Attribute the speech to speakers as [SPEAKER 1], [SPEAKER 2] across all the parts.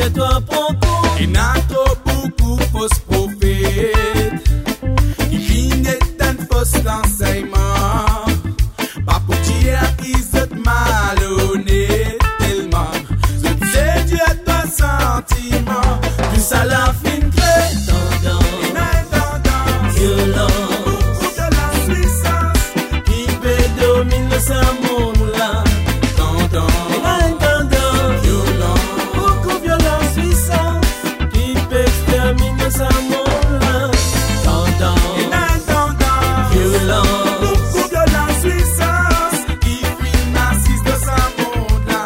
[SPEAKER 1] c'est toi prends compte.
[SPEAKER 2] Et n'a trop beaucoup fausses prophètes qui viennent d'un faux enseignement. Pas pour dire qu'ils sont malhonnêtes tellement. Je sais Dieu a ton sentiment. Plus ça la fin crée.
[SPEAKER 1] Violent.
[SPEAKER 2] Beaucoup de la puissance
[SPEAKER 1] Qui peut dominer ce monde-là.
[SPEAKER 2] violent.
[SPEAKER 1] Beaucoup de violence puissance qui peut exterminer ce monde-là. Violent.
[SPEAKER 2] Beaucoup de la puissance qui financise de sa monde-là.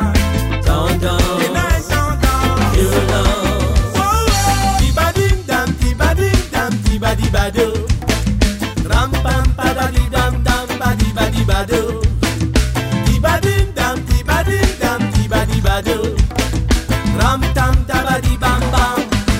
[SPEAKER 1] Violent.
[SPEAKER 2] Tibadim dam, tibadi bado. Ram pam padadi dam dam badi badi bado. Tibadim dam, tibadi bado. Ram tam tabadi bam bam.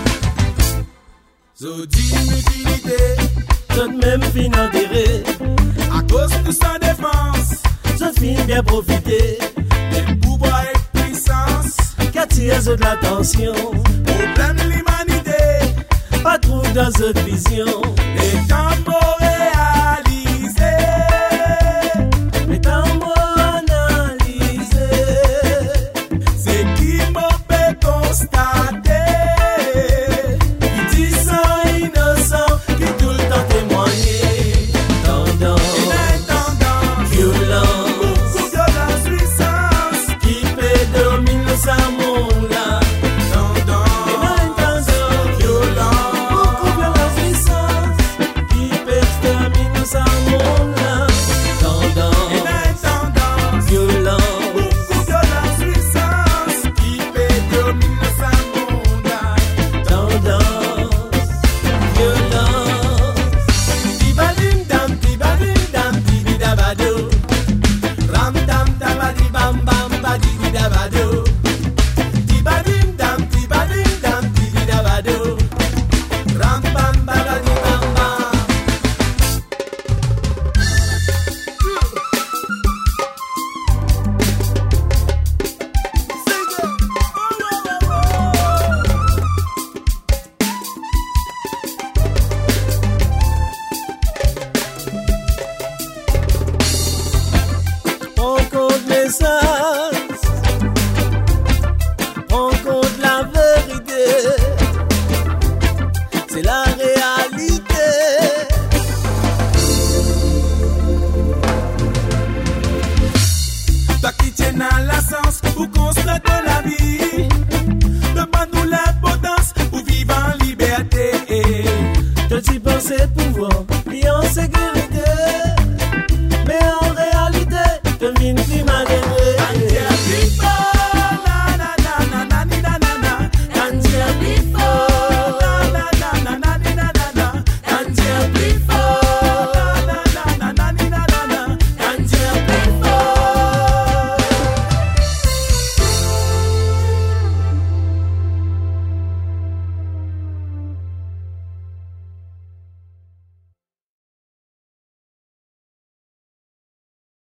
[SPEAKER 2] Zodi utilité
[SPEAKER 1] Tout même fin enterré.
[SPEAKER 2] à cause de sa défense.
[SPEAKER 1] Tout fin bien profité.
[SPEAKER 2] Des pouvoirs et puissance.
[SPEAKER 1] Qu'attire de l'attention.
[SPEAKER 2] Problème l'humanité.
[SPEAKER 1] Pas trop dans cette vision.
[SPEAKER 2] Les temps morts